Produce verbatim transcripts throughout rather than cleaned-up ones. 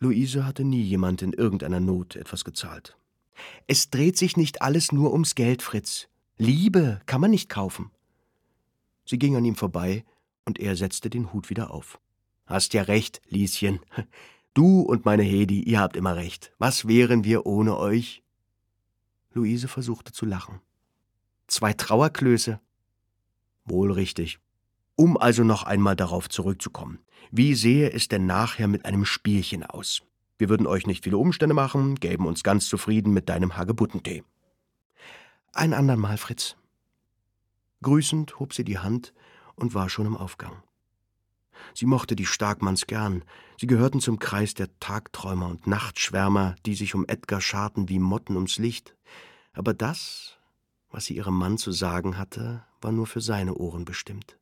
Luise hatte nie jemand in irgendeiner Not etwas gezahlt. »Es dreht sich nicht alles nur ums Geld, Fritz. Liebe kann man nicht kaufen.« Sie ging an ihm vorbei, und er setzte den Hut wieder auf. »Hast ja recht, Lieschen. Du und meine Hedi, ihr habt immer recht. Was wären wir ohne euch?« Luise versuchte zu lachen. »Zwei Trauerklöße?« »Wohl richtig. Um also noch einmal darauf zurückzukommen. Wie sähe es denn nachher mit einem Spielchen aus? Wir würden euch nicht viele Umstände machen, gäben uns ganz zufrieden mit deinem Hagebuttentee.« »Ein andermal, Fritz.« Grüßend hob sie die Hand und war schon im Aufgang. Sie mochte die Starkmanns gern. Sie gehörten zum Kreis der Tagträumer und Nachtschwärmer, die sich um Edgar scharten wie Motten ums Licht. Aber das, was sie ihrem Mann zu sagen hatte, war nur für seine Ohren bestimmt.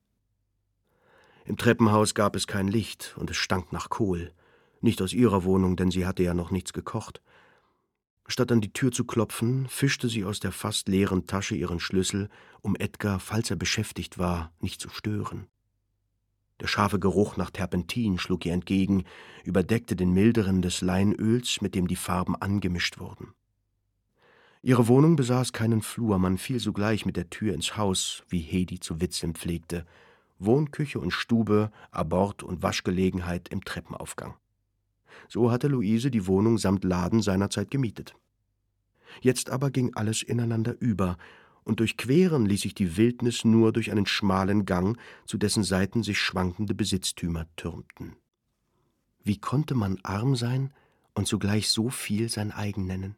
Im Treppenhaus gab es kein Licht, und es stank nach Kohl. Nicht aus ihrer Wohnung, denn sie hatte ja noch nichts gekocht. Statt an die Tür zu klopfen, fischte sie aus der fast leeren Tasche ihren Schlüssel, um Edgar, falls er beschäftigt war, nicht zu stören. Der scharfe Geruch nach Terpentin schlug ihr entgegen, überdeckte den milderen des Leinöls, mit dem die Farben angemischt wurden. Ihre Wohnung besaß keinen Flur, man fiel sogleich mit der Tür ins Haus, wie Hedi zu witzeln pflegte. Wohnküche und Stube, Abort und Waschgelegenheit im Treppenaufgang. So hatte Luise die Wohnung samt Laden seinerzeit gemietet. Jetzt aber ging alles ineinander über, und durchqueren ließ sich die Wildnis nur durch einen schmalen Gang, zu dessen Seiten sich schwankende Besitztümer türmten. Wie konnte man arm sein und zugleich so viel sein eigen nennen?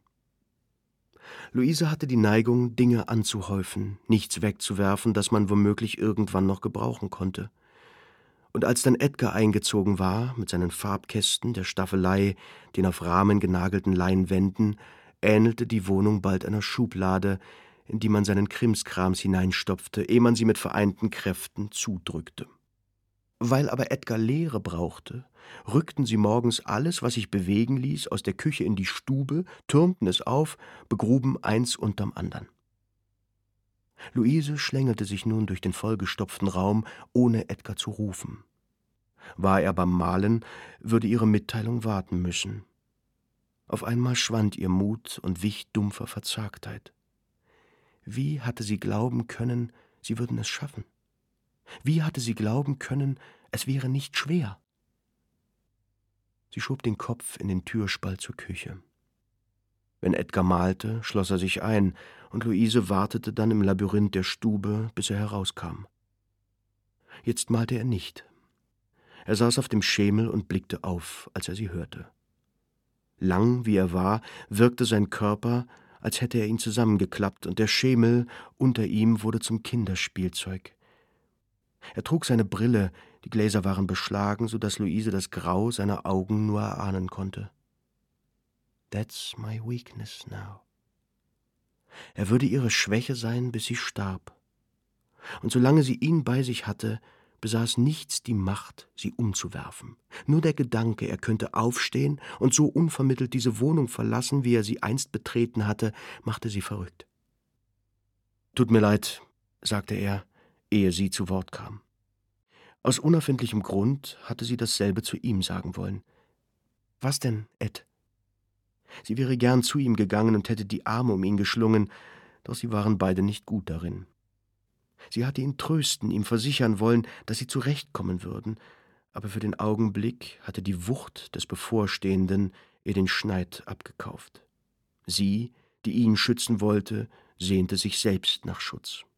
Luise hatte die Neigung, Dinge anzuhäufen, nichts wegzuwerfen, das man womöglich irgendwann noch gebrauchen konnte. Und als dann Edgar eingezogen war, mit seinen Farbkästen, der Staffelei, den auf Rahmen genagelten Leinwänden, ähnelte die Wohnung bald einer Schublade, in die man seinen Krimskrams hineinstopfte, ehe man sie mit vereinten Kräften zudrückte. Weil aber Edgar Leere brauchte, rückten sie morgens alles, was sich bewegen ließ, aus der Küche in die Stube, türmten es auf, begruben eins unterm andern. Luise schlängelte sich nun durch den vollgestopften Raum, ohne Edgar zu rufen. War er beim Malen, würde ihre Mitteilung warten müssen. Auf einmal schwand ihr Mut und wich dumpfer Verzagtheit. Wie hatte sie glauben können, sie würden es schaffen? Wie hatte sie glauben können, es wäre nicht schwer? Sie schob den Kopf in den Türspalt zur Küche. Wenn Edgar malte, schloss er sich ein, und Luise wartete dann im Labyrinth der Stube, bis er herauskam. Jetzt malte er nicht. Er saß auf dem Schemel und blickte auf, als er sie hörte. Lang wie er war, wirkte sein Körper, als hätte er ihn zusammengeklappt, und der Schemel unter ihm wurde zum Kinderspielzeug. Er trug seine Brille, die Gläser waren beschlagen, so dass Luise das Grau seiner Augen nur erahnen konnte. That's my weakness now. Er würde ihre Schwäche sein, bis sie starb. Und solange sie ihn bei sich hatte, besaß nichts die Macht, sie umzuwerfen. Nur der Gedanke, er könnte aufstehen und so unvermittelt diese Wohnung verlassen, wie er sie einst betreten hatte, machte sie verrückt. »Tut mir leid«, sagte er, ehe sie zu Wort kam. Aus unerfindlichem Grund hatte sie dasselbe zu ihm sagen wollen. »Was denn, Ed?« Sie wäre gern zu ihm gegangen und hätte die Arme um ihn geschlungen, doch sie waren beide nicht gut darin. Sie hatte ihn trösten, ihm versichern wollen, dass sie zurechtkommen würden, aber für den Augenblick hatte die Wucht des Bevorstehenden ihr den Schneid abgekauft. Sie, die ihn schützen wollte, sehnte sich selbst nach Schutz.